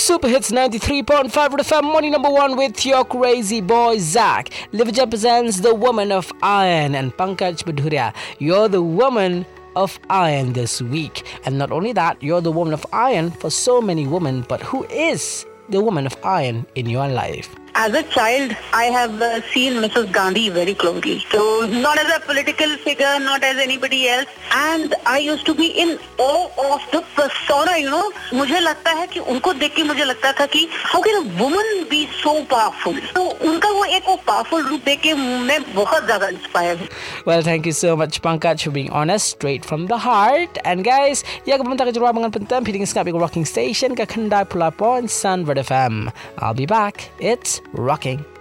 Super Hits 93.5 Red FM, morning number one with your crazy boy Zach. Liverpool presents The Woman of Iron and Pankaj Badhuria. You're the woman of iron this week. And not only that, you're the woman of iron for so many women, but who is the woman of iron in your life? As a child, I have seen Mrs. Gandhi very closely. So, not as a political figure, not as anybody else. And I used to be in awe of the persona, you know. मुझे लगता है कि उनको देख के मुझे लगता था कि how can a woman be so powerful? तो उनका वो powerful रूप देख के मैं बहुत ज़्यादा inspired हूँ. Well, thank you so much, Pankaj, for being honest, straight from the heart. And guys, ya kepunta ka jurwa bangan pentam, piling skap rocking station ka Khandai Pula Point Sun Red FM. I'll be back. It's rocking.